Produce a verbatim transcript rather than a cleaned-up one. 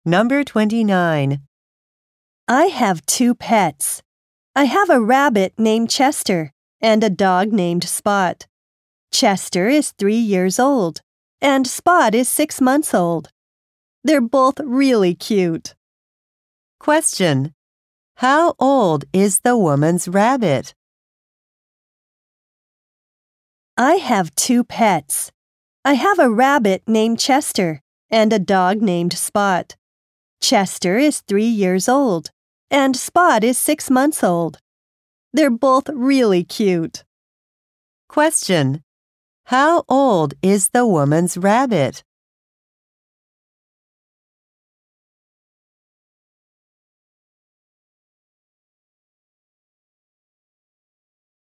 Number twenty-nine. I have two pets. I have a rabbit named Chester and a dog named Spot. Chester is three years old, and Spot is six months old. They're both really cute. Question. How old is the woman's rabbit? I have two pets. I have a rabbit named Chester and a dog named Spot. Chester is three years old, and Spot is six months old. They're both really cute. Question. How old is the woman's rabbit?